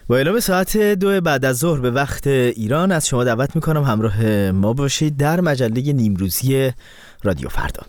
با اعلام ساعت 2 بعد از ظهر به وقت ایران از شما دعوت میکنم همراه ما باشید در مجله نیمروزی رادیو فردا.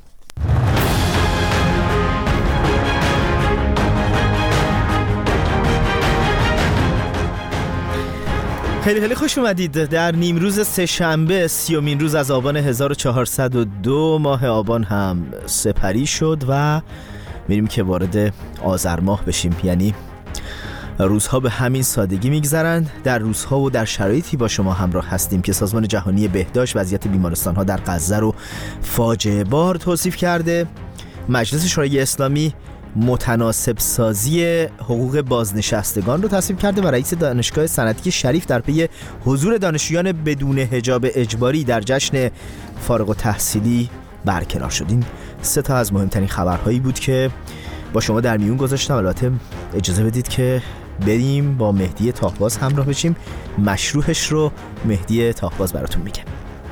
خیلی خوش اومدید در نیمروز سه‌شنبه 30مین روز از آبان 1402 ماه آبان هم سپری شد و میریم که وارد آذر ماه بشیم. یعنی روزها به همین سادگی میگذرند. در روزها و در شرایطی با شما همراه هستیم که سازمان جهانی بهداشت وضعیت بیمارستان‌ها در غزه رو فاجعه بار توصیف کرده. مجلس شورای اسلامی متناسب سازی حقوق بازنشستگان رو تصویب کرده و رئیس دانشگاه صنعتی شریف در پی حضور دانشجویان بدون حجاب اجباری در جشن فارغ التحصیلی برکنار شد. این سه تا از مهمترین خبرهایی بود که با شما در میون گذاشتم. البته اجازه بدید که بریم با مهدی تاهباز همراه بشیم. مشروحش رو مهدی تاهباز براتون میگه.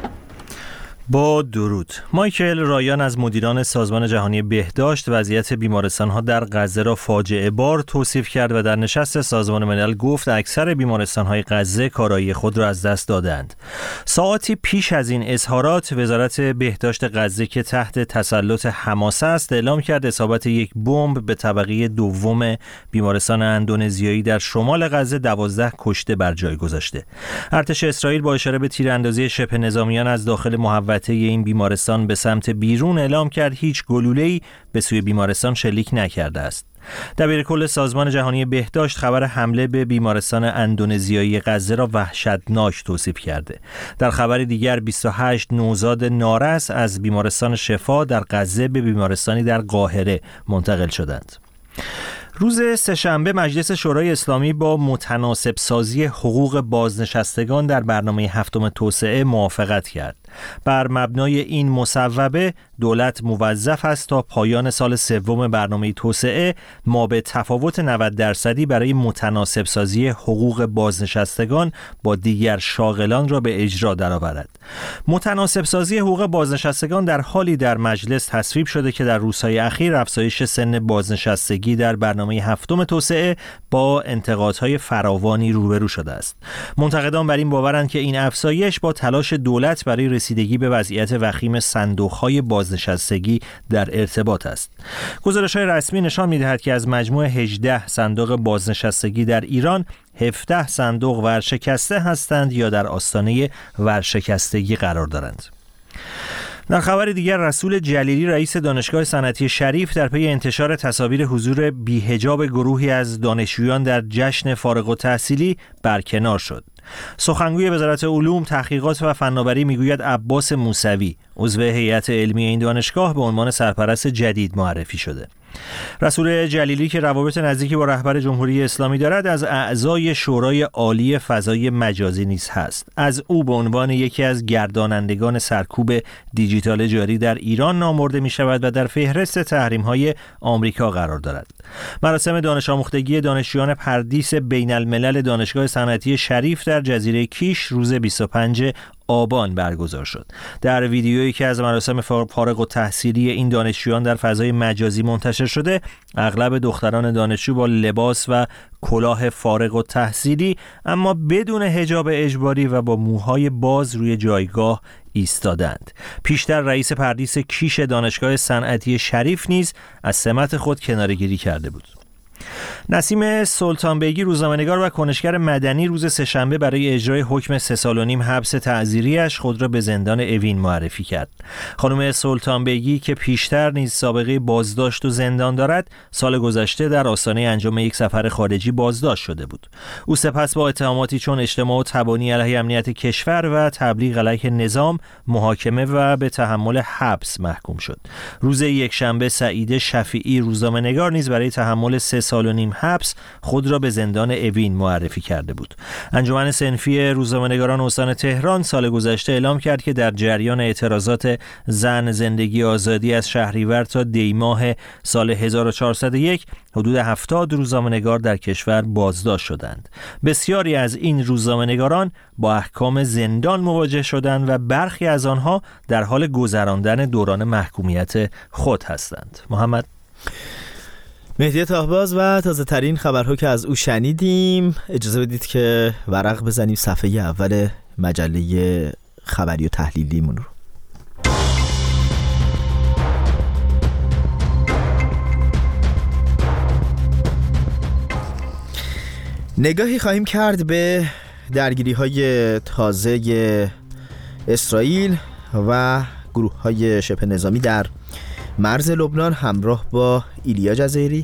با درود. مایکل رایان از مدیران سازمان جهانی بهداشت وضعیت بیمارستان‌ها در غزه را فاجعه بار توصیف کرد و در نشست سازمان ملل گفت اکثر بیمارستان‌های غزه کارایی خود را از دست دادند. ساعاتی پیش از این اظهارات وزارت بهداشت غزه که تحت تسلط حماس است اعلام کرد اصابت یک بمب به طبقه دوم بیمارستان اندونزیایی در شمال غزه 12 کشته بر جای گذاشته. ارتش اسرائیل با اشاره به تیراندازی شبه نظامیان از داخل محوطه این بیمارستان به سمت بیرون اعلام کرد هیچ گلوله‌ای به سوی بیمارستان شلیک نکرده است. دبیرکل سازمان جهانی بهداشت خبر حمله به بیمارستان اندونزیایی غزه را وحشتناک توصیف کرده. در خبر دیگر 28 نوزاد نارس از بیمارستان شفا در غزه به بیمارستانی در قاهره منتقل شدند. روز سه‌شنبه مجلس شورای اسلامی با متناسب سازی حقوق بازنشستگان در برنامه هفتم توسعه موافقت کرد. بر مبنای این مصوبه دولت موظف است تا پایان سال سوم برنامه توسعه مابع تفاوت 90% برای متناسب سازی حقوق بازنشستگان با دیگر شاغلان را به اجرا درآورد. متناسب سازی حقوق بازنشستگان در حالی در مجلس تصویب شده که در روزهای اخیر افزایش سن بازنشستگی در برنامه هفتم توسعه با انتقادهای فراوانی روبرو شده است. منتقدان بر این باورند که این افزایش با تلاش دولت برای رسیدگی به وضعیت وخیم صندوق‌های بازنشستگی در ارتباط است. گزارش‌های رسمی نشان می‌دهد که از مجموع 18 صندوق بازنشستگی در ایران 17 صندوق ورشکسته هستند یا در آستانه ورشکستگی قرار دارند. در خبر دیگر رسول جلیلی رئیس دانشگاه صنعتی شریف در پی انتشار تصاویر حضور بی‌حجاب گروهی از دانشجویان در جشن فارغ التحصیلی برکنار شد. سخنگوی وزارت علوم، تحقیقات و فناوری میگوید عباس موسوی عضو هیئت علمی این دانشگاه به عنوان سرپرست جدید معرفی شده. رسول جلیلی که روابط نزدیکی با رهبر جمهوری اسلامی دارد از اعضای شورای عالی فضای مجازی نیز هست. از او به عنوان یکی از گردانندگان سرکوب دیجیتال جاری در ایران نام برده می شود و در فهرست تحریم‌های آمریکا قرار دارد. مراسم دانش آموختگی دانشجویان پردیس بین الملل دانشگاه صنعتی شریف در جزیره کیش روز 25 آبان برگزار شد. در ویدیویی که از مراسم فارغ التحصیلی این دانشجویان در فضای مجازی منتشر شده، اغلب دختران دانشجو با لباس و کلاه فارغ التحصیلی اما بدون حجاب اجباری و با موهای باز روی جایگاه ایستادند. پیشتر رئیس پردیس کیش دانشگاه صنعتی شریف نیز از سمت خود کناره‌گیری کرده بود. نسیم سلطانبیگی روزنامه‌نگار و کنشگر مدنی روز سه‌شنبه برای اجرای حکم 3.5 سال حبس تعزیری‌اش خود را به زندان اوین معرفی کرد. خانم سلطانبیگی که پیشتر نیز سابقه بازداشت و زندان دارد، سال گذشته در آستانه انجام یک سفر خارجی بازداشت شده بود. او سپس با اتهاماتی چون اجتماع و تبانی علیه امنیت کشور و تبلیغ علیه نظام محاکمه و به تحمل حبس محکوم شد. روز یکشنبه سعید شفیعی روزنامه‌نگار نیز برای تحمل 3.5 سال حبس خود را به زندان اوین معرفی کرده بود. انجمن صنفی روزنامه‌نگاران استان تهران سال گذشته اعلام کرد که در جریان اعتراضات زن زندگی آزادی از شهریور تا دیماه سال 1401 حدود 70 روزنامه‌نگار در کشور بازداشت شدند. بسیاری از این روزنامه‌نگاران با احکام زندان مواجه شدند و برخی از آنها در حال گذراندن دوران محکومیت خود هستند. محمد مهدی تاهباز و تازه ترین خبرها که از او شنیدیم. اجازه بدید که ورق بزنیم صفحه اول مجله خبری و تحلیلیمون رو. نگاهی خواهیم کرد به درگیری‌های تازه اسرائیل و گروه‌های شبه نظامی در مرز لبنان همراه با ایلیا جزایری.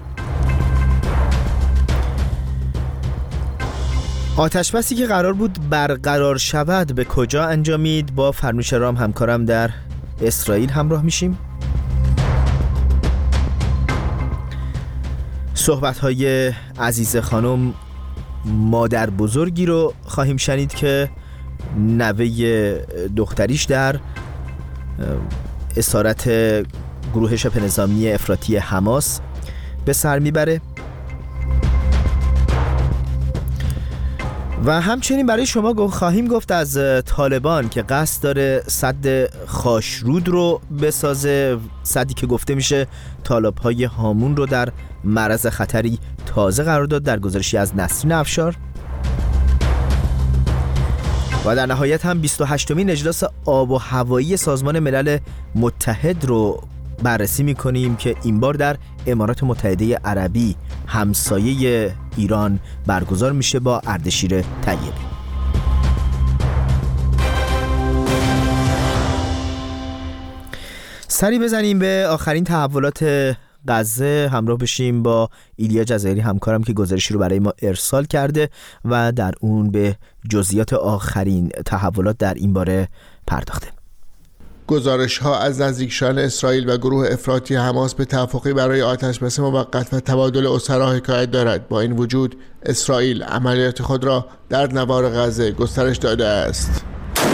آتشبسی که قرار بود برقرار شود به کجا انجامید؟ با فرنوش رام همکارم در اسرائیل همراه میشیم. صحبت‌های عزیز خانم مادر بزرگی رو خواهیم شنید که نوه دختریش در اسارت گروه شبه نظامی افراطی حماس به سر میبره و همچنین برای شما خواهیم گفت از طالبان که قصد داره سد خاشرود رو بسازه، سدی که گفته میشه طالب‌های هامون رو در معرض خطری تازه قرار داد در گزارشی از نسرین افشار. و در نهایت هم 28مین اجلاس آب و هوایی سازمان ملل متحد رو بررسی میکنیم که این بار در امارات متحده عربی همسایه ایران برگزار میشه با اردشیر طیبی. سری بزنیم به آخرین تحولات غزه، همراه بشیم با ایلیا جزایری همکارم که گزارشی رو برای ما ارسال کرده و در اون به جزئیات آخرین تحولات در این باره پرداخته. گزارش‌ها از نزدیکشان اسرائیل و گروه افراطی حماس به توافقی برای آتشبس موقت و تبادل اسرا حکایت دارد. با این وجود اسرائیل عملیات خود را در نوار غزه گسترش داده است.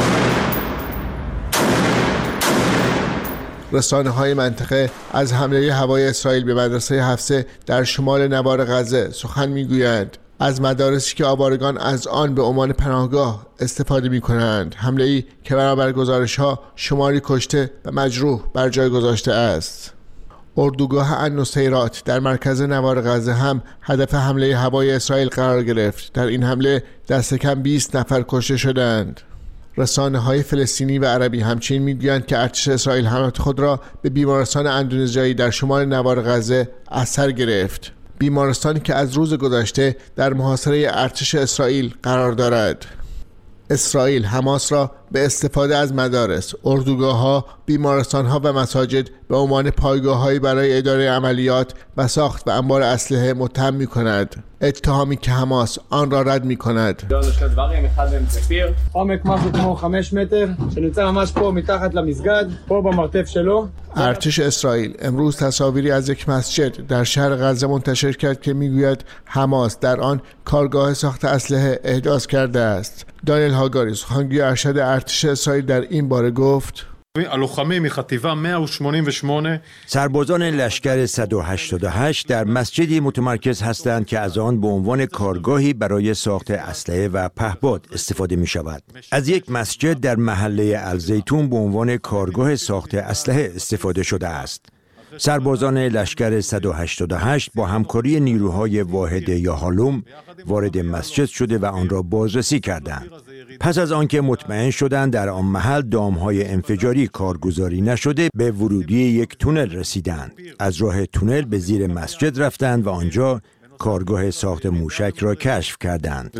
رسانه‌های منطقه از حمله هوایی اسرائیل به مدرسه حفصه در شمال نوار غزه سخن می‌گویند. از مدارسی که آوارگان از آن به عنوان پناهگاه استفاده می‌کنند، حمله‌ای که بنابر گزارش‌ها شماری کشته و مجروح بر جای گذاشته است. اردوگاه النصیرات در مرکز نوار غزه هم هدف حمله هوایی اسرائیل قرار گرفت. در این حمله دست کم 20 نفر کشته شدند. رسانه‌های فلسطینی و عربی همچنین می‌گویند که ارتش اسرائیل حملات خود را به بیمارستان اندونزیایی در شمال نوار غزه از سر گرفت. بیمارستانی که از روز گذشته در محاصره ارتش اسرائیل قرار دارد. اسرائیل حماس را به استفاده از مدارس، اردوگاه‌ها، بیمارستان‌ها و مساجد به عنوان پایگاه‌هایی برای اداره عملیات و ساخت و انبار اسلحه متهم می‌کند. اتهامی که حماس آن را رد می‌کند. ارتش اسرائیل امروز تصاویری از یک مسجد در شهر غزه منتشر کرد که می‌گوید حماس در آن کارگاه ساخت اسلحه احداث کرده است. دانیل هاگاری سخنگوی ارشد ارتش اسرائیل در این باره گفت: سربازان لشکر 188 در مسجدی متمرکز هستند که از آن به عنوان کارگاهی برای ساخت اسلحه و پهپاد استفاده می شود. از یک مسجد در محله الزیتون به عنوان کارگاه ساخت اسلحه استفاده شده است. سربازان لشکر 188 با همکاری نیروهای واحد یاهالوم وارد مسجد شده و آن را بازرسی کردند. پس از آنکه مطمئن شدند در آن محل دامهای انفجاری کارگزاری نشده، به ورودی یک تونل رسیدند. از راه تونل به زیر مسجد رفتند و آنجا کارگاه ساخت موشک را کشف کردند.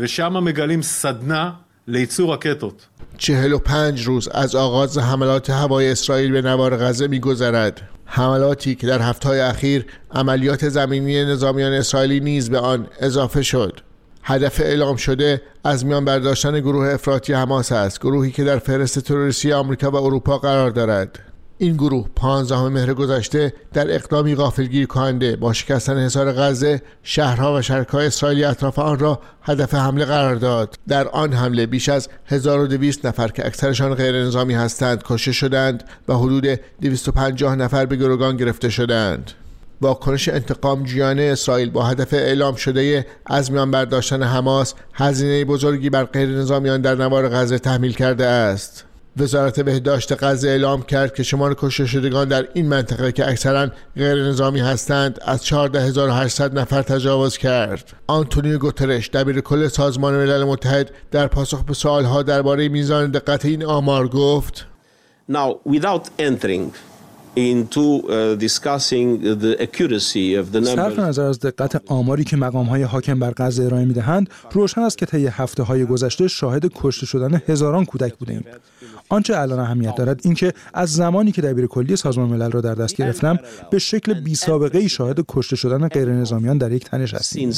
45 روز از آغاز حملات هوایی اسرائیل به نوار غزه می‌گذرد. حملاتی که در هفته‌های اخیر عملیات زمینی نظامیان اسرائیلی نیز به آن اضافه شد. هدف اعلام شده از میان برداشتن گروه افراطی حماس است، گروهی که در فهرست تروریستی آمریکا و اروپا قرار دارد. این گروه 15 مهر گذشته در اقدامی غافلگیر کننده با شکستن حصار غزه شهرها و شرکای اسرائیلی اطراف آن را هدف حمله قرار داد. در آن حمله بیش از 1200 نفر که اکثرشان غیر نظامی هستند کشته شدند و حدود 250 نفر به گروگان گرفته شدند. واکنش انتقام جویانه اسرائیل با هدف اعلام شده از میان برداشتن حماس هزینه بزرگی بر غیر نظامیان در نوار غزه تحمیل کرده است. وزارت بهداشت غزه اعلام کرد که شمار کشته شدگان در این منطقه که اکثرا غیر نظامی هستند از 14800 نفر تجاوز کرد. آنتونیو گوترش دبیرکل سازمان ملل متحد در پاسخ به سوالها درباره میزان دقت این آمار گفت: Now, without entering into discussing the accuracy of the numbers. صرف نظر از دقت آماری که مقام‌های حاکم بر غزه ارائه می‌دهند، روشن است که طی هفته‌های گذشته شاهد کشته شدن هزاران کودک بودیم. آنچه الان اهمیت دارد این که از زمانی که دبیرکلی سازمان ملل را در دست گرفتم به شکل بی‌سابقه‌ای شاهد کشته شدن غیرنظامیان در یک تنش هستیم.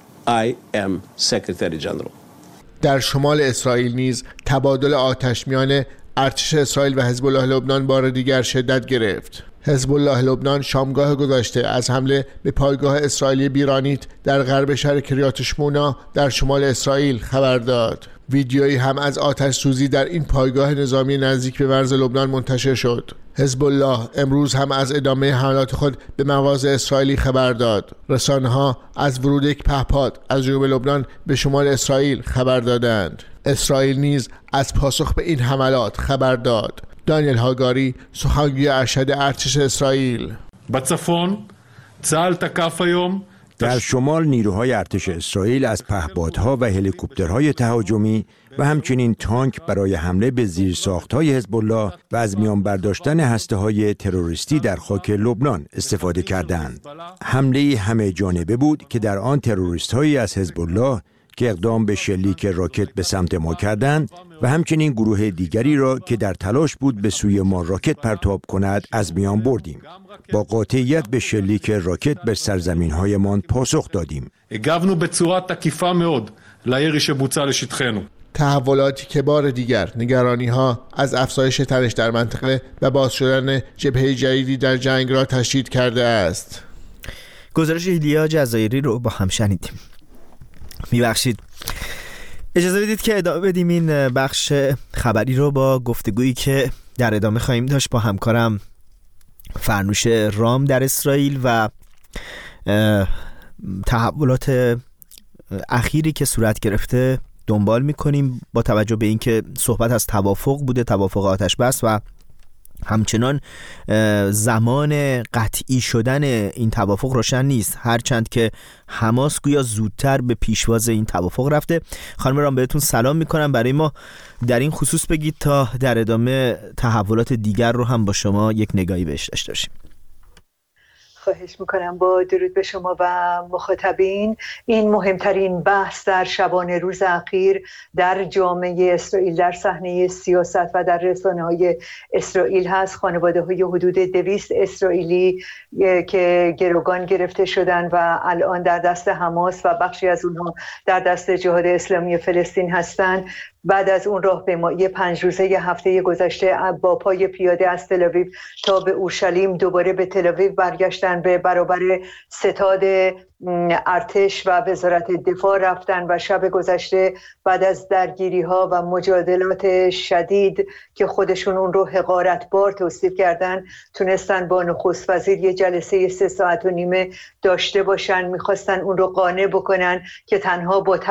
در شمال اسرائیل نیز تبادل آتش میان ارتش اسرائیل و حزب الله لبنان بار دیگر شدت گرفت. حزب الله لبنان شامگاه گذشته از حمله به پایگاه اسرائیلی بیرانیت در غرب شهر کریات شمونا در شمال اسرائیل خبر داد. ویدیویی هم از آتش سوزی در این پایگاه نظامی نزدیک به مرز لبنان منتشر شد. حزب الله امروز هم از ادامه حملات خود به مواضع اسرائیلی خبر داد. رسانه‌ها از ورود یک پهپاد از جنوب لبنان به شمال اسرائیل خبر دادند. اسرائیل نیز از پاسخ به این حملات خبر داد. دانیل هاگاری، سخنگوی ارشد ارتش اسرائیل: بצפון צה"ל תקף היום در شمال نیروهای ارتش اسرائیل از پهپادها و هلیکوپترهای تهاجمی و همچنین تانک برای حمله به زیرساخت‌های حزب الله و از میان برداشتن هسته‌های تروریستی در خاک لبنان استفاده کردند. حمله همه جانبه بود که در آن تروریست‌هایی از حزب الله که اقدام به شلیک راکت به سمت ما کردند و همچنین گروه دیگری را که در تلاش بود به سوی ما راکت پرتاب کند از میان بردیم. با قاطعیت به شلیک راکت به سرزمین‌هایمان پاسخ دادیم. הגבנו בצורה תקיפה מאוד לירי שבוצע לשטחנו. تحولاتی که بار دیگر نگرانی‌ها از افزایش تنش در منطقه و باز شدن جبهه جدیدی در جنگ را تشدید کرده است. گزارش ایلیا جزایری رو با هم شنیدیم. میبخشید، اجازه بدید که ادامه بدیم این بخش خبری رو با گفتگویی که در ادامه خواهیم داشت با همکارم فرنوش رام در اسرائیل و تحولات اخیری که صورت گرفته دنبال میکنیم با توجه به اینکه صحبت از توافق بوده، توافق آتش بس و همچنان زمان قطعی شدن این توافق روشن نیست، هرچند که حماس گویا زودتر به پیشواز این توافق رفته. خانم رام بهتون سلام میکنم، برای ما در این خصوص بگید تا در ادامه تحولات دیگر رو هم با شما یک نگاهی بهش داشته باشیم. خواهش میکنم. با درود به شما و مخاطبین. این مهمترین بحث در شبانه روز اخیر در جامعه اسرائیل، در صحنه سیاست و در رسانه‌های اسرائیل هست. خانواده‌های حدود 200 اسرائیلی که گروگان گرفته شدن و الان در دست حماس و بخشی از اونها در دست جهاد اسلامی فلسطین هستند. بعد از اون راهپیمایی 5 روزه هفته گذشته با پای پیاده از تل‌آویو تا به اورشلیم دوباره به تل‌آویو برگشتن، به برابر ستاد ارتش و وزارت دفاع رفتن و شب گذشته بعد از درگیری ها و مجادلات شدید که خودشون اون رو حقارتبار توصیف کردن تونستن با نخست وزیر یه جلسه 3.5 ساعت داشته باشن. میخواستن اون رو قانع بکنن که تنها با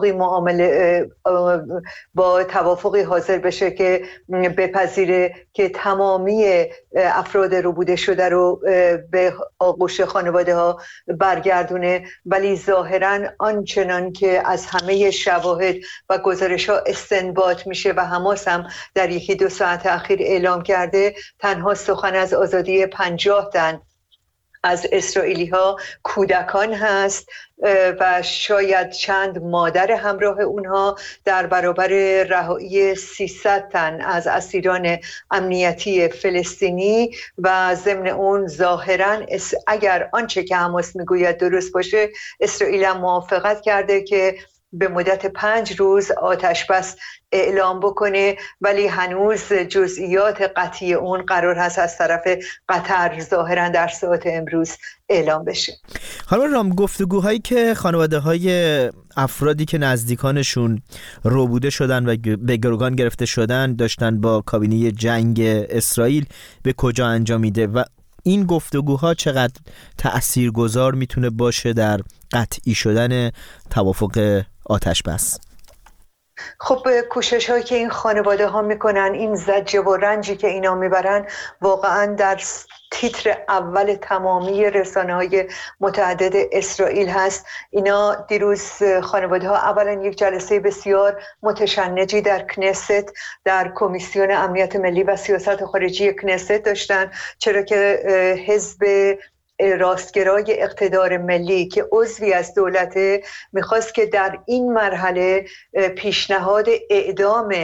توافقی حاضر بشه که بپذیره که تمامی افراد ربوده شده رو به آغوش خانواده ها برگردونه، ولی ظاهراً آنچنان که از همه شواهد و گزارش ها استنباط میشه و حماس هم در 1-2 ساعت اخیر اعلام کرده، تنها سخن از آزادی 50 تن از اسرائیلی ها کودکان هست و شاید چند مادر همراه اونها در برابر رهایی 300 تن از اسیران امنیتی فلسطینی و ضمن اون ظاهراً اگر آنچه که حماس میگوید درست باشه، اسرائیل هم موافقت کرده که به مدت 5 روز آتش بس اعلام بکنه، ولی هنوز جزئیات قطعی اون قرار هست از طرف قطر ظاهرا در ساعت امروز اعلام بشه. خانم رام، گفتگوهایی که خانواده‌های افرادی که نزدیکانشون ربوده شدن و به گروگان گرفته شدن داشتن با کابینه جنگ اسرائیل به کجا انجامیده و این گفتگوها چقدر تأثیرگذار میتونه باشه در قطعی شدن توافق آتش بس؟ خب کوشش هایی که این خانواده ها میکنن، این زجر و رنجی که اینا میبرن واقعا در تیتر اول تمامی رسانه های متعدد اسرائیل هست. اینا دیروز خانواده ها اولا یک جلسه بسیار متشنجی در کنست، در کمیسیون امنیت ملی و سیاست خارجی کنست داشتن، چرا که حزب راستگرای اقتدار ملی که عضوی از دولته میخواست که در این مرحله پیشنهاد اعدام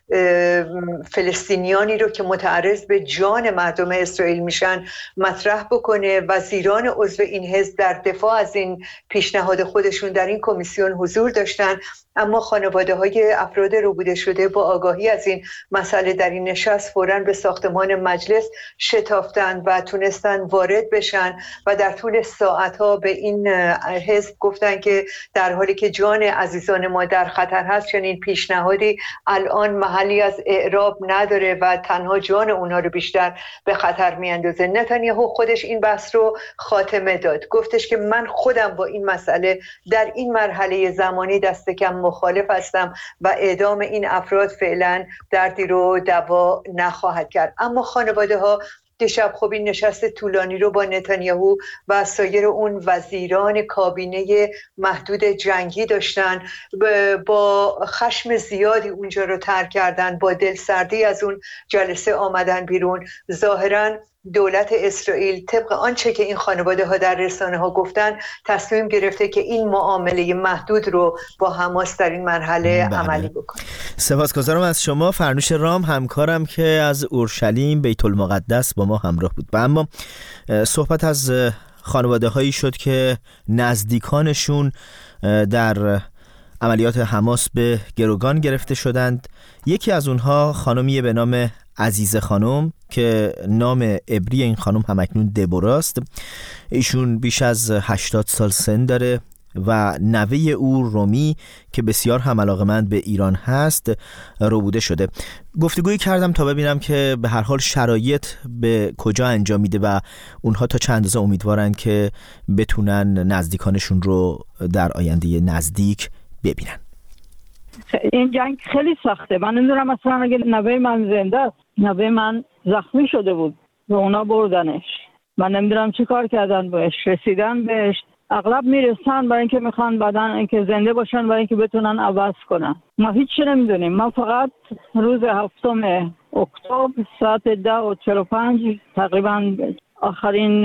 فلسطینیانی رو که متعرض به جان مردم اسرائیل میشن مطرح بکنه. وزیران عضو این حزب در دفاع از این پیشنهاد خودشون در این کمیسیون حضور داشتن، اما خانواده های افراد ربوده شده با آگاهی از این مسئله در این نشست فوراً به ساختمان مجلس شتافتند و تونستن وارد بشن و در طول ساعتها به این حزب گفتن که در حالی که جان عزیزان ما در خطر هست، چنین پیشنهادی الان محلی از اعراب نداره و تنها جان اونا رو بیشتر به خطر میاندازه. نتانیاهو خودش این بحث رو خاتمه داد، گفتش که من خودم با این مسئله در این مرحله زمانی دست کم مخالف هستم و اعدام این افراد فعلا دردی رو دوا نخواهد کرد. اما خانواده ها دیشب خب این نشست طولانی رو با نتانیاهو و سایر اون وزیران کابینه محدود جنگی داشتن، با خشم زیادی اونجا رو ترک کردن، با دلسردی از اون جلسه آمدن بیرون. ظاهراً دولت اسرائیل طبق آنچه که این خانواده ها در رسانه ها گفتن تصمیم گرفته که این معامله محدود رو با حماس در این مرحله عملی بکنه. سپاسگزارم از شما. فرنوش رام همکارم که از اورشلیم بیت المقدس با ما همراه بود. و اما صحبت از خانواده هایی شد که نزدیکانشون در عملیات حماس به گروگان گرفته شدند. یکی از اونها خانمیه به نام عزیزه خانم که نام عبری این خانم همکنون دبوراست. ایشون بیش از 80 سال سن داره و نوه او رومی که بسیار هم علاقه‌مند به ایران هست ربوده شده. گفتگویی کردم تا ببینم که به هر حال شرایط به کجا انجام میده و اونها تا چند اندازه امیدوارن که بتونن نزدیکانشون رو در آینده نزدیک ببینن. این جنگ خیلی سخته. من نمیدونم اصلا اگه نوه من زنده است، نوه من زخمی شده بود و اونا بردنش. من نمیدونم چی کار کردن بهش، رسیدن بهش. اغلب میرسن برای اینکه میخوان بعدن اینکه زنده باشن برای اینکه بتونن عوض کنن. ما هیچی نمیدونیم. ما فقط روز 7 اکتبر ساعت 10:45 تقریبا آخرین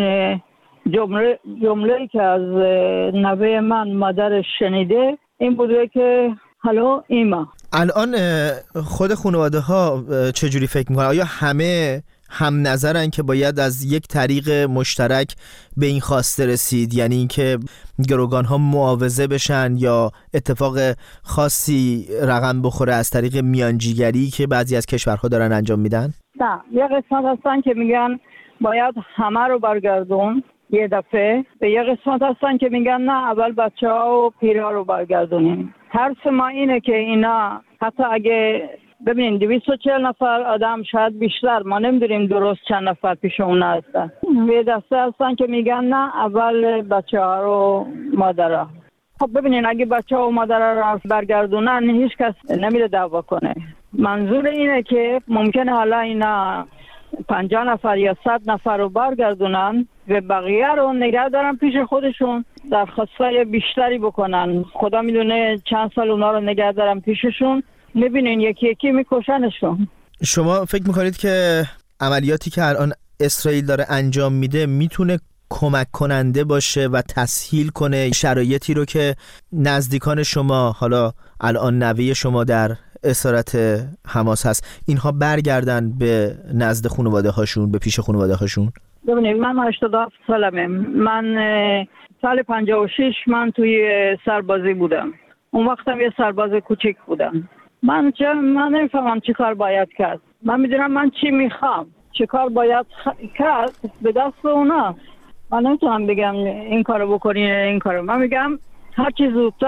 جمله که از نوه من مادرش شنیده این بوده که هلو ایما. الان خود خانواده ها چجوری فکر میکنن؟ آیا همه هم نظرن که باید از یک طریق مشترک به این خواسته رسید، یعنی اینکه گروگان ها معاوضه بشن، یا اتفاق خاصی رقم بخوره از طریق میانجیگری که بعضی از کشورها دارن انجام میدن؟ نه، یه قسمت هستن که میگن باید همه رو برگردون یه دفعه، به یه قسمت هستن که میگن نه اول بچه‌ها و پیرها رو برگردونیم. ترس ما اینه که اینا حتی اگه ببینین 240 نفر آدم شاید بیشتر، ما نمیدونیم درست چند نفر پیش اون هستن، یه دسته هستن که میگن نه اول بچه‌ها رو مادرها. خب ببینین اگه بچه‌ها و مادرها رو برگردونن هیچ کس نمیره دعوا کنه. منظور اینه که ممکنه حالا اینا 50 نفر یا 100 نفر رو برگردونن و بقیه رو نگه دارن پیش خودشون، درخواستای بیشتری بکنن. خدا میدونه چند سال اونا رو نگه دارن پیششون، میبینین یکی یکی میکشنشون. شما فکر میکنید که عملیاتی که الان اسرائیل داره انجام میده میتونه کمک کننده باشه و تسهیل کنه شرایطی رو که نزدیکان شما، حالا الان نوه شما در اسارت حماس هست، اینها برگردن به نزد خانواده هاشون، به پیش خانواده هاشون؟ ببینید من 87 سالمه. من سال 56 من توی سربازی بودم. اون وقتم یه سرباز کوچیک بودم. من نمیفهمم چی کار باید کرد. من میدونم من چی میخوام، چی کار باید کرد، به دست اونا. من نمیتونم بگم این کارو بکنین این کارو. من میگم هر چی زودتر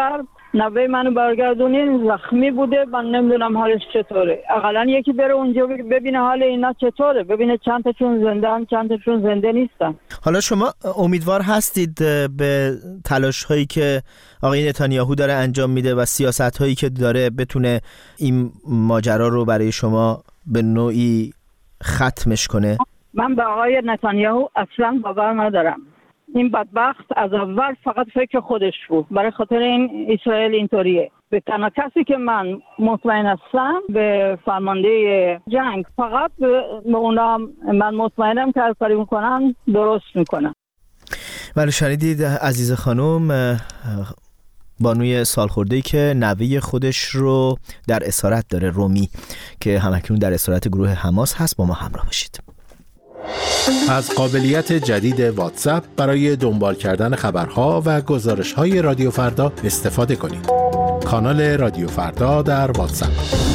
نوه منو برگردونین، زخمی بوده، من نمیدونم حالش چطوره. اقلا یکی بره اونجا ببینه حال اینا چطوره، ببینه چند تاشون زنده‌ان چند تاشون زنده نیستن. حالا شما امیدوار هستید به تلاش هایی که آقای نتانیاهو داره انجام میده و سیاست هایی که داره بتونه این ماجرا رو برای شما به نوعی ختمش کنه؟ من به آقای نتانیاهو اصلا باور ندارم. این بدبخت از اول فقط فکر خودش بود. برای خاطر این اسرائیل اینطوریه. به تنها کسی که من مطمئن هستم به فرمانده جنگ، فقط به اونا من مطمئنم که هر کاری میکنن درست میکنن. ولی شنیدید عزیز خانم، بانوی سالخورده‌ای که نوه خودش رو در اسارت داره، رومی، که همکنون در اسارت گروه حماس هست. با ما همراه باشید. از قابلیت جدید واتساپ برای دنبال کردن خبرها و گزارش‌های رادیو فردا استفاده کنید. کانال رادیو فردا در واتساپ.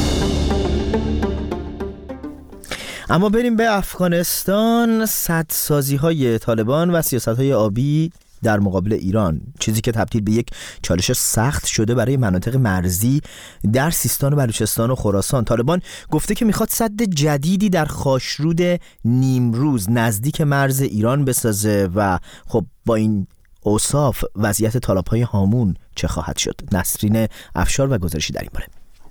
اما بریم به افغانستان. سدسازی‌های طالبان و سیاست‌های آبی در مقابل ایران، چیزی که تبدیل به یک چالش سخت شده برای مناطق مرزی در سیستان و بلوچستان و خراسان. طالبان گفته که میخواد سد جدیدی در خاشرود نیمروز نزدیک مرز ایران بسازه و خب با این اوصاف وضعیت تالاب‌های هامون چه خواهد شد؟ نسرین افشار و گزارشی در این باره.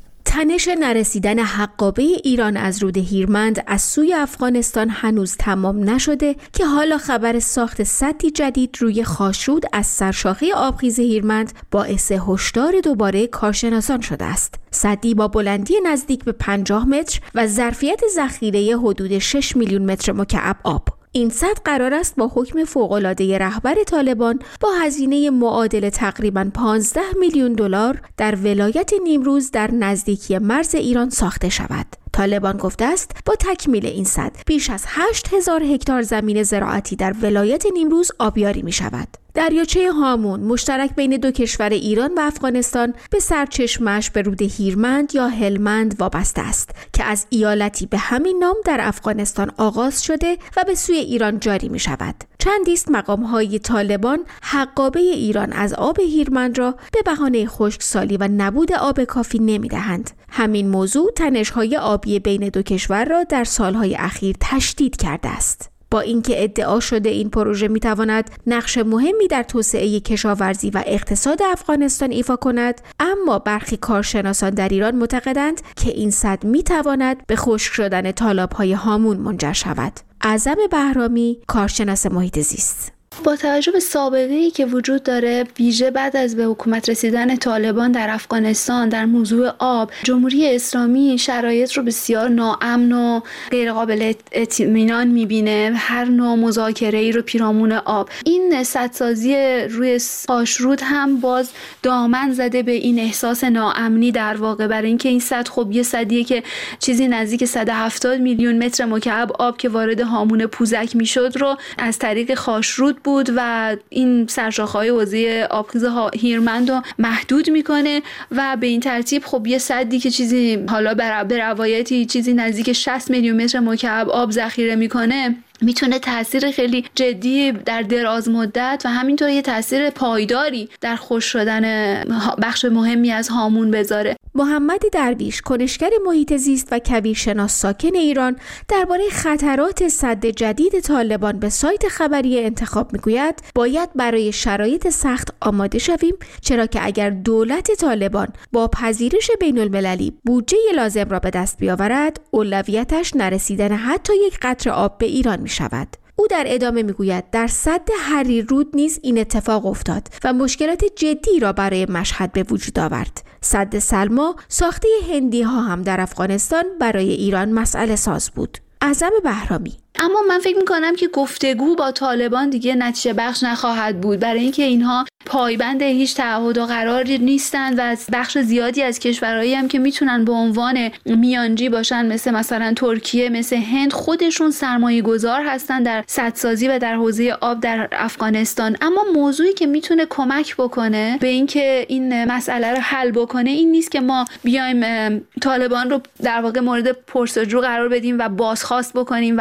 تنش نرسیدن حقابه ایران از رود هیرمند از سوی افغانستان هنوز تمام نشده که حالا خبر ساخت سدی جدید روی خاشرود از سرشاخه آبخیز هیرمند باعث هشدار دوباره کارشناسان شده است. سدی با بلندی نزدیک به 50 متر و ظرفیت ذخیره حدود 6 میلیون متر مکعب آب. این سد قرار است با حکم فوق‌العاده رهبر طالبان با هزینه معادل تقریباً 15 میلیون دلار در ولایت نیمروز در نزدیکی مرز ایران ساخته شود. طالبان گفته است با تکمیل این سد بیش از 8000 هکتار زمین زراعتی در ولایت نیمروز آبیاری می شود. دریاچه هامون مشترک بین دو کشور ایران و افغانستان به سرچشمش به رود هیرمند یا هلمند وابسته است که از ایالتی به همین نام در افغانستان آغاز شده و به سوی ایران جاری می شود. چندی است مقام‌های طالبان حقابه ایران از آب هیرمند را به بهانه خشکسالی و نبود آب کافی نمی‌دهند. همین موضوع تنش‌های آبی بین دو کشور را در سالهای اخیر تشدید کرده است. با اینکه ادعا شده این پروژه میتواند نقش مهمی در توسعه کشاورزی و اقتصاد افغانستان ایفا کند، اما برخی کارشناسان در ایران معتقدند که این سد میتواند به خشک شدن تالاب‌های هامون منجر شود. اعظم بهرامی، کارشناس محیط زیست: با توجه به سابقه‌ای که وجود داره، ویژه بعد از به حکومت رسیدن طالبان در افغانستان در موضوع آب، جمهوری اسلامی شرایط رو بسیار ناامن و غیر قابل اطمینان می‌بینه. هر نوع مذاکره‌ای رو پیرامون آب. این سدسازی روی خاشرود هم باز دامن زده به این احساس ناامنی در واقع، برای اینکه این سد خب یه سدیه که چیزی نزدیک 170 میلیون متر مکعب آب که وارد هامون پوزک میشد رو از طریق خاشرود بود و این سرشاخه‌های حوزه آبخیز هیرمند رو محدود میکنه و به این ترتیب خب یه سدی که چیزی حالا به روایتی چیزی نزدیک 60 میلیون متر مکعب آب ذخیره میکنه، میتونه تاثیر خیلی جدی در دراز مدت و همینطور یه تاثیر پایداری در خشک شدن بخش مهمی از هامون بذاره. محمد درویش، کنشگر محیط زیست و کویرشناس ساکن ایران، درباره خطرات سد جدید طالبان به سایت خبری انتخاب میگوید باید برای شرایط سخت آماده شویم، چرا که اگر دولت طالبان با پذیرش بین المللی بودجه لازم را به دست بیاورد، اولویتش نرسیدن حتی یک قطره آب به ایران می شود. او در ادامه میگوید در سد حریرود نیز این اتفاق افتاد و مشکلات جدی را برای مشهد به وجود آورد. سد سلما ساخته هندی ها هم در افغانستان برای ایران مسئله ساز بود. اعظم بهرامی: اما من فکر میکنم که گفتگو با طالبان دیگه نتیجه بخش نخواهد بود، برای اینکه اینها پایبند هیچ تعهد و قراری نیستند و بخش زیادی از کشورهایی هم که میتونن به عنوان میانجی باشن مثلا ترکیه، مثل هند، خودشون سرمایه گذار هستن در سدسازی و در حوزه آب در افغانستان. اما موضوعی که میتونه کمک بکنه به اینکه این مسئله رو حل بکنه این نیست که ما بیایم طالبان رو در واقع مورد پرسجو قرار بدیم و بازخواست بکنیم و امر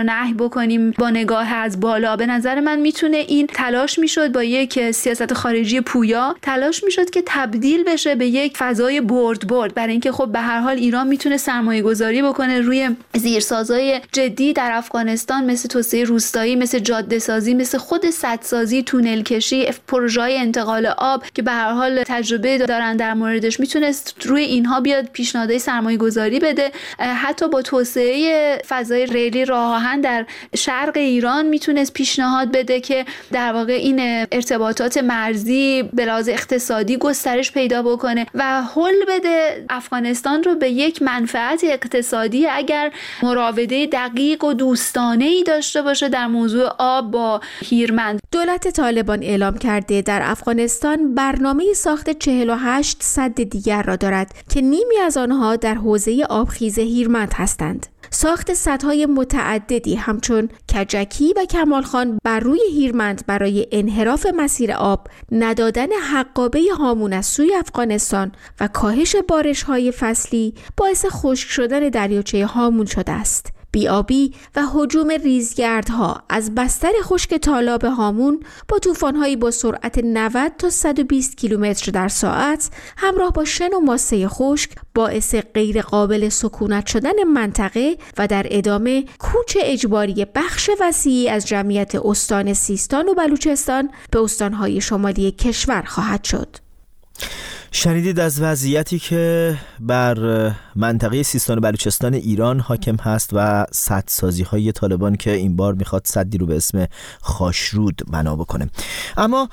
نهی بکنیم با نگاه از بالا. به نظر من میتونه این تلاش میشد با یک سیاست خارجی پویا، تلاش میشد که تبدیل بشه به یک فضای برد برای اینکه خب به هر حال ایران میتونه سرمایه گذاری بکنه روی زیرسازهای جدی در افغانستان، مثل توسعه روستایی، مثل جاده سازی، مثل خود سدسازی، تونل کشی، پروژه‌های انتقال آب که به هر حال تجربه دارن در موردش، میتونست روی اینها بیاد پیشنهادهای سرمایه گذاری بده. حتی با توسعه فضای ریلی راه آهن در شرق ایران میتونست پیشنهاد بده که در واقع این ارتباطات مرزی به لحاظ اقتصادی گسترش پیدا بکنه و حل بده افغانستان رو به یک منفعت اقتصادی اگر مراوده دقیق و دوستانه‌ای داشته باشه در موضوع آب با هیرمند. دولت طالبان اعلام کرده در افغانستان برنامه ساخت 48 سد دیگر را دارد که نیمی از آنها در حوزه آبخیز هیرمند هستند. ساخت سدهای متعددی همچون کجکی و کمالخان بر روی هیرمند برای انحراف مسیر آب، ندادن حقابه هامون از سوی افغانستان و کاهش بارش‌های فصلی باعث خشک شدن دریاچه هامون شده است. بی‌آبی و هجوم ریزگردها از بستر خشک تالاب هامون با طوفان‌هایی با سرعت 90 تا 120 کیلومتر در ساعت همراه با شن و ماسه خشک باعث غیر قابل سکونت شدن منطقه و در ادامه کوچ اجباری بخش وسیعی از جمعیت استان سیستان و بلوچستان به استان‌های شمالی کشور خواهد شد. شنیدید از وضعیتی که بر منطقه سیستان و بلوچستان ایران حاکم هست و سدسازی‌های طالبان که این بار میخواد سدی رو به اسم خاشرود بنا بکنه. اما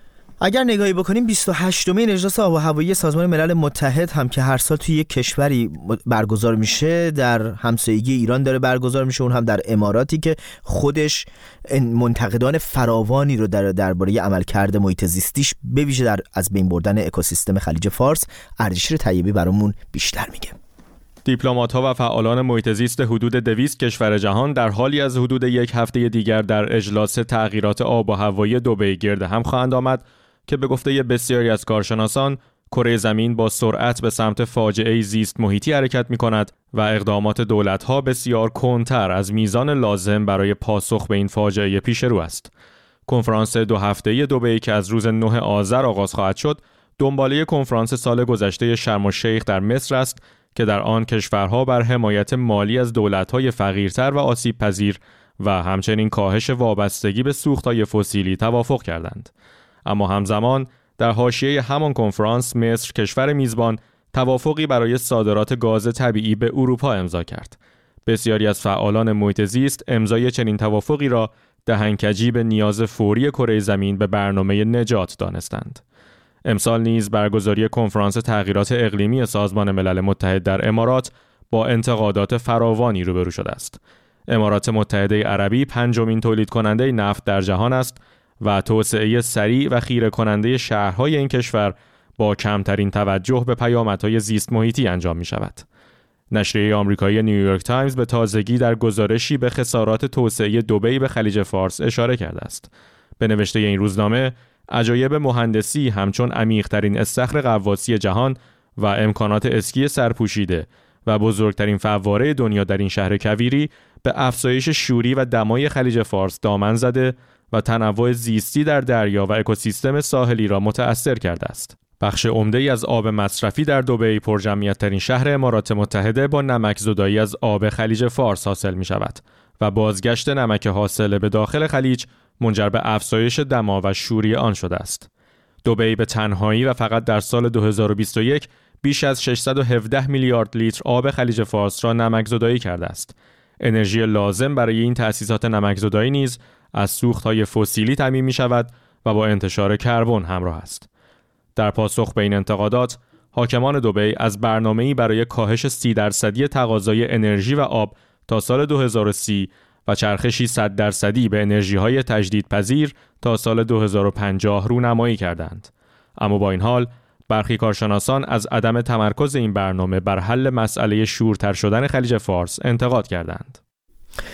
اگر نگاهی بکنیم 28مین اجلاس آب و هوایی سازمان ملل متحد هم که هر سال توی یک کشوری برگزار میشه، در همسایگی ایران داره برگزار میشه، اون هم در اماراتی که خودش منتقدان فراوانی رو درباره عملکرد محیط زیستیش به ویژه از بین بردن اکوسیستم خلیج فارس. اردشیر طیبی برامون بیشتر میگه. دیپلمات‌ها و فعالان محیط زیست حدود 200 کشور جهان در حالی از حدود یک هفته دیگر در اجلاس تغییرات آب و هوایی دبی گرد هم خواهند آمد که به گفته بسیاری از کارشناسان کره زمین با سرعت به سمت فاجعه زیست محیطی حرکت می‌کند و اقدامات دولت‌ها بسیار کندتر از میزان لازم برای پاسخ به این فاجعه پیش رو است. کنفرانس 2 هفته‌ای دبی که از روز 9 آذر آغاز خواهد شد، دنباله کنفرانس سال گذشته شرم الشیخ در مصر است که در آن کشورها بر حمایت مالی از دولت‌های فقیرتر و آسیب‌پذیر و همچنین کاهش وابستگی به سوخت‌های فسیلی توافق کردند. اما همزمان در حاشیه همان کنفرانس مصر کشور میزبان توافقی برای صادرات گاز طبیعی به اروپا امضا کرد. بسیاری از فعالان محیط زیست امضای چنین توافقی را دهنکجی به نیاز فوری کره زمین به برنامه نجات دانستند. امسال نیز برگزاری کنفرانس تغییرات اقلیمی سازمان ملل متحد در امارات با انتقادات فراوانی روبرو شده است. امارات متحده عربی 5مین تولید کننده نفت در جهان است و توسعه سریع و خیره کننده شهرهای این کشور با کمترین توجه به پیامدهای زیست محیطی انجام می شود. نشریه آمریکایی نیویورک تایمز به تازگی در گزارشی به خسارات توسعه دبی به خلیج فارس اشاره کرده است. به نوشته این روزنامه، عجایب مهندسی همچون عمیق‌ترین استخر غواصی جهان و امکانات اسکی سرپوشیده و بزرگترین فواره دنیا در این شهر کویری به افزایش شوری و دمای خلیج فارس دامن زده و تنوع زیستی در دریا و اکوسیستم ساحلی را متأثر کرده است. بخش عمده‌ای از آب مصرفی در دبی، پرجمعیت‌ترین شهر امارات متحده، با نمک زدایی از آب خلیج فارس حاصل می‌شود و بازگشت نمک حاصل به داخل خلیج منجر به افزایش دما و شوری آن شده است. دبی به تنهایی و فقط در سال 2021 بیش از 617 میلیارد لیتر آب خلیج فارس را نمکزدایی کرده است. انرژی لازم برای این تأسیسات نمکزدایی نیز از سوخت‌های فسیلی تامین می‌شود و با انتشار کربن همراه است. در پاسخ به این انتقادات، حاکمان دبی از برنامه‌ای برای کاهش 30% تقاضای انرژی و آب تا سال 2030 و چرخشی 100% به انرژی‌های تجدیدپذیر تا سال 2050 رونمایی کردند. اما با این حال، برخی کارشناسان از عدم تمرکز این برنامه بر حل مسئله شورتر شدن خلیج فارس انتقاد کردند.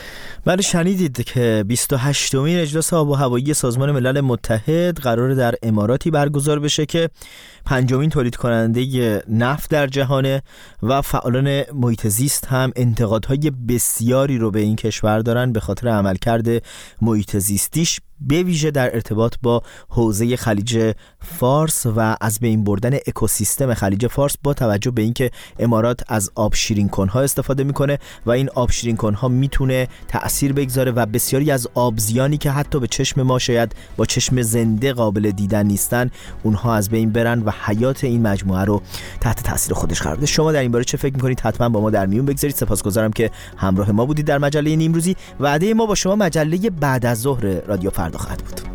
بله شنیدید که 28مین اجلاس آب و هوایی سازمان ملل متحد قرار در اماراتی برگزار بشه که 5مین تولید کننده نفت در جهانه و فعالان محیط زیست هم انتقادهای بسیاری رو به این کشور دارن به خاطر عملکرد محیط زیستیش، به ویژه در ارتباط با حوزه خلیج فارس و از بین بردن اکوسیستم خلیج فارس، با توجه به اینکه امارات از آب شیرین کنها استفاده میکنه و این آب شیرین کنها میتونه تأثیر بگذاره و بسیاری از آبزیانی که حتی به چشم ما شاید با چشم زنده قابل دیدن نیستن، اونها از بین برن و حیات این مجموعه رو تحت تأثیر خودش قرار بده. شما در این باره چه فکر میکنید؟ حتما با ما در میون بگذارید. سپاسگزارم که همراه ما بودید در مجله نیمروزی. وعده ما با شما مجله بعد از ظهر رادیو فردا خواهد بود.